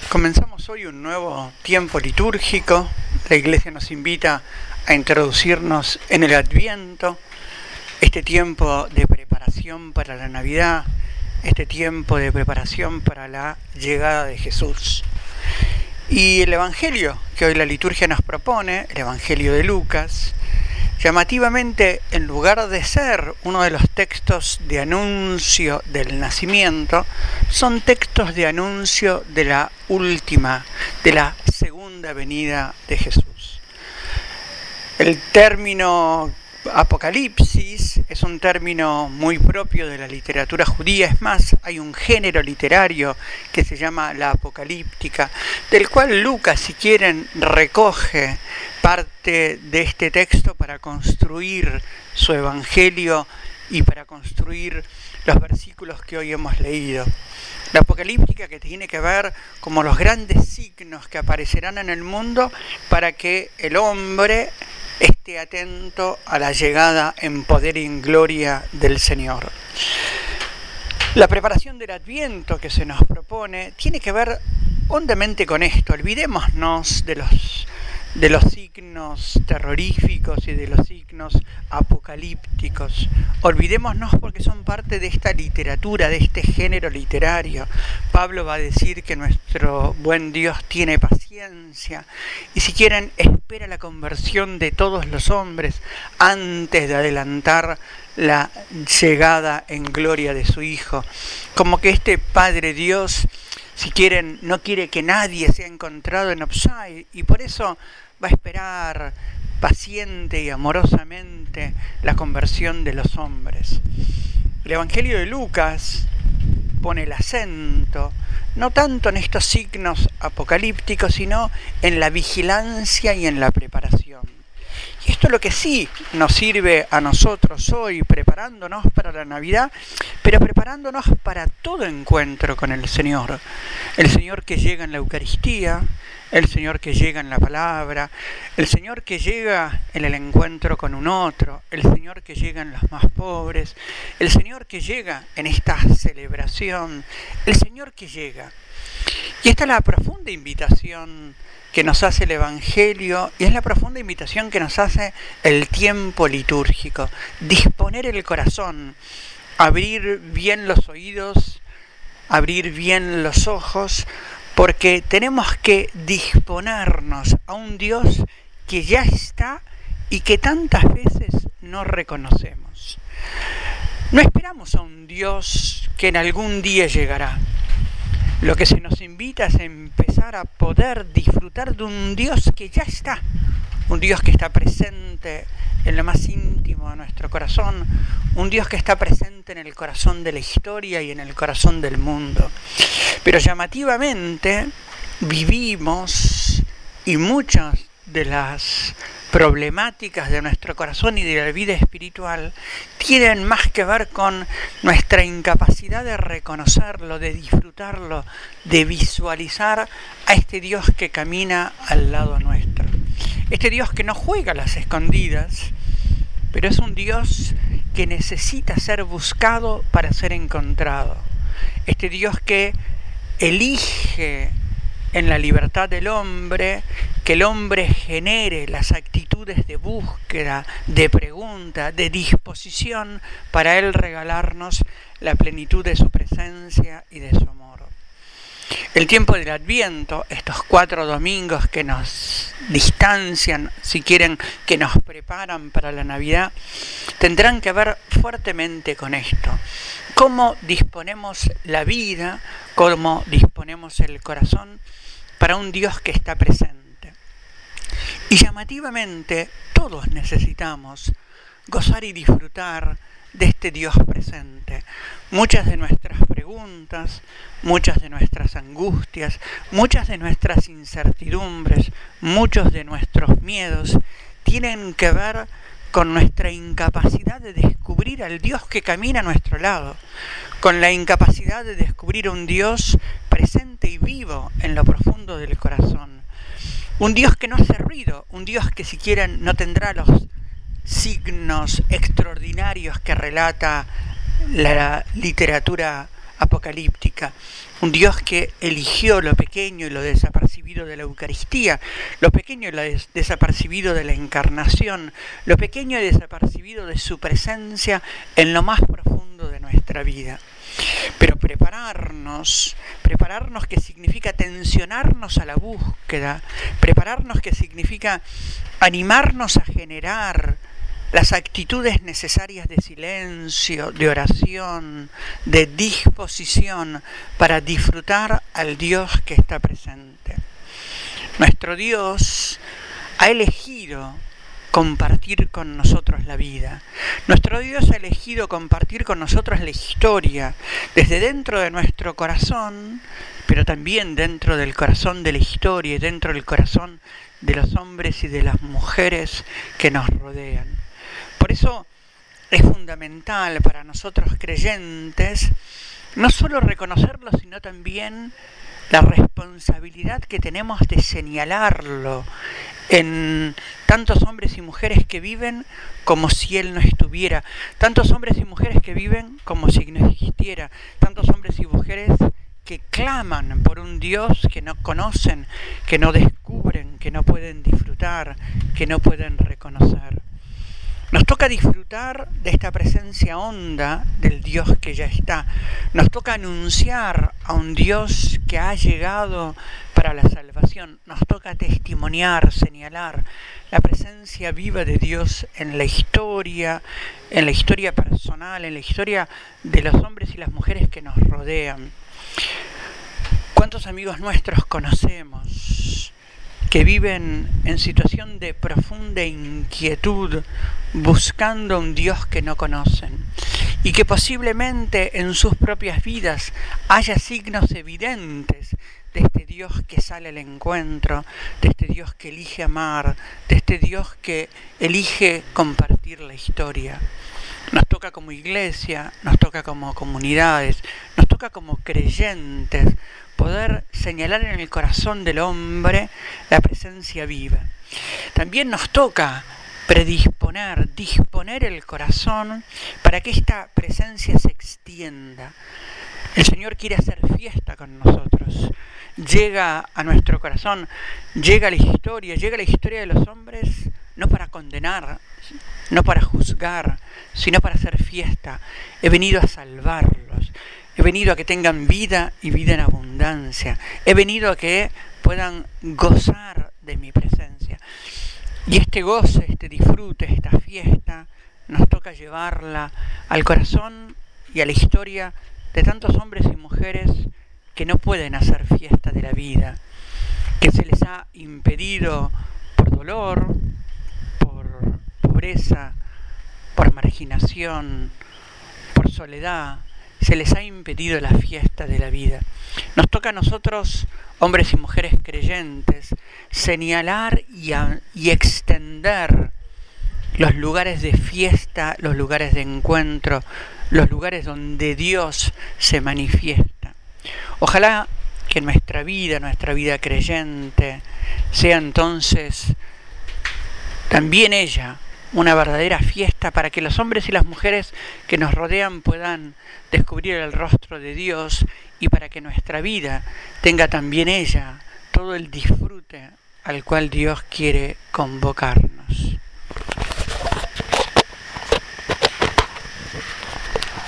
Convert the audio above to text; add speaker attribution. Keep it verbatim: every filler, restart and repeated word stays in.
Speaker 1: Comenzamos hoy un nuevo tiempo litúrgico. La Iglesia nos invita a introducirnos en el Adviento, este tiempo de preparación para la Navidad, este tiempo de preparación para la llegada de Jesús. Y el Evangelio que hoy la liturgia nos propone, el Evangelio de Lucas, llamativamente, en lugar de ser uno de los textos de anuncio del nacimiento, son textos de anuncio de la última, de la segunda venida de Jesús. El término Apocalipsis es un término muy propio de la literatura judía. Es más, hay un género literario que se llama la apocalíptica, del cual Lucas, si quieren, recoge parte de este texto para construir su evangelio y para construir los versículos que hoy hemos leído. La apocalíptica, que tiene que ver como los grandes signos que aparecerán en el mundo para que el hombre esté atento a la llegada en poder y en gloria del Señor. La preparación del Adviento que se nos propone tiene que ver hondamente con esto. Olvidémonos de los, de los signos terroríficos y de los signos apocalípticos. Olvidémonos porque son parte de esta literatura, de este género literario. Pablo va a decir que nuestro buen Dios tiene paciencia y, si quieren, espera la conversión de todos los hombres antes de adelantar la llegada en gloria de su Hijo. Como que este Padre Dios, si quieren, no quiere que nadie sea encontrado en offside y por eso va a esperar paciente y amorosamente la conversión de los hombres. El Evangelio de Lucas pone el acento no tanto en estos signos apocalípticos, sino en la vigilancia y en la preparación. Y esto es lo que sí nos sirve a nosotros hoy, preparándonos para la Navidad, pero preparándonos para todo encuentro con el Señor. El Señor que llega en la Eucaristía, el Señor que llega en la palabra, el Señor que llega en el encuentro con un otro, el Señor que llega en los más pobres, el Señor que llega en esta celebración, el Señor que llega. Y esta es la profunda invitación que nos hace el Evangelio y es la profunda invitación que nos hace el tiempo litúrgico. Disponer el corazón, abrir bien los oídos, abrir bien los ojos, porque tenemos que disponernos a un Dios que ya está y que tantas veces no reconocemos. No esperamos a un Dios que en algún día llegará. Lo que se nos invita es empezar a poder disfrutar de un Dios que ya está, un Dios que está presente en lo más íntimo de nuestro corazón, un Dios que está presente en el corazón de la historia y en el corazón del mundo. Pero llamativamente vivimos, y muchas de las problemáticas de nuestro corazón y de la vida espiritual tienen más que ver con nuestra incapacidad de reconocerlo, de disfrutarlo, de visualizar a este Dios que camina al lado nuestro. Este Dios que no juega a las escondidas, pero es un Dios que necesita ser buscado para ser encontrado. Este Dios que elige en la libertad del hombre que el hombre genere las actitudes de búsqueda, de pregunta, de disposición para Él regalarnos la plenitud de su presencia y de su amor. El tiempo del Adviento, estos cuatro domingos que nos distancian, si quieren, que nos preparan para la Navidad, tendrán que ver fuertemente con esto. Cómo disponemos la vida, cómo disponemos el corazón para un Dios que está presente. Y llamativamente, todos necesitamos gozar y disfrutar de este Dios presente. Muchas de nuestras preguntas, muchas de nuestras angustias, muchas de nuestras incertidumbres, muchos de nuestros miedos tienen que ver con nuestra incapacidad de descubrir al Dios que camina a nuestro lado, con la incapacidad de descubrir un Dios presente y vivo en lo profundo del corazón. Un Dios que no hace ruido, un Dios que, si quieren, no tendrá los signos extraordinarios que relata la literatura apocalíptica. Un Dios que eligió lo pequeño y lo desapercibido de la Eucaristía, lo pequeño y lo des- desapercibido de la Encarnación, lo pequeño y desapercibido de su presencia en lo más profundo de nuestra vida. Pero prepararnos, prepararnos que significa tensionarnos a la búsqueda, prepararnos que significa animarnos a generar las actitudes necesarias de silencio, de oración, de disposición para disfrutar al Dios que está presente. Nuestro Dios ha elegido compartir con nosotros la vida. Nuestro Dios ha elegido compartir con nosotros la historia, desde dentro de nuestro corazón, pero también dentro del corazón de la historia y dentro del corazón de los hombres y de las mujeres que nos rodean. Por eso es fundamental para nosotros creyentes no solo reconocerlo, sino también la responsabilidad que tenemos de señalarlo en tantos hombres y mujeres que viven como si Él no estuviera, tantos hombres y mujeres que viven como si no existiera, tantos hombres y mujeres que claman por un Dios que no conocen, que no descubren, que no pueden disfrutar, que no pueden reconocer. Nos toca disfrutar de esta presencia honda del Dios que ya está. Nos toca anunciar a un Dios que ha llegado para la salvación. Nos toca testimoniar, señalar la presencia viva de Dios en la historia, en la historia personal, en la historia de los hombres y las mujeres que nos rodean. ¿Cuántos amigos nuestros conocemos que viven en situación de profunda inquietud, buscando un Dios que no conocen, y que posiblemente en sus propias vidas haya signos evidentes de este Dios que sale al encuentro, de este Dios que elige amar, de este Dios que elige compartir la historia? Nos toca como iglesia, nos toca como comunidades, nos toca como creyentes poder señalar en el corazón del hombre la presencia viva. También nos toca predisponer, disponer el corazón para que esta presencia se extienda. El Señor quiere hacer fiesta con nosotros. Llega a nuestro corazón, llega a la historia, llega a la historia de los hombres no para condenar, no para juzgar, sino para hacer fiesta. He venido a salvarlos. He venido a que tengan vida y vida en abundancia. He venido a que puedan gozar de mi presencia. Y este goce, este disfrute, esta fiesta, nos toca llevarla al corazón y a la historia de tantos hombres y mujeres que no pueden hacer fiesta de la vida, que se les ha impedido por dolor, por pobreza, por marginación, por soledad. Se les ha impedido la fiesta de la vida. Nos toca a nosotros, hombres y mujeres creyentes, señalar y, a, y extender los lugares de fiesta, los lugares de encuentro, los lugares donde Dios se manifiesta. Ojalá que nuestra vida, nuestra vida creyente, sea entonces también ella una verdadera fiesta para que los hombres y las mujeres que nos rodean puedan descubrir el rostro de Dios y para que nuestra vida tenga también ella todo el disfrute al cual Dios quiere convocarnos.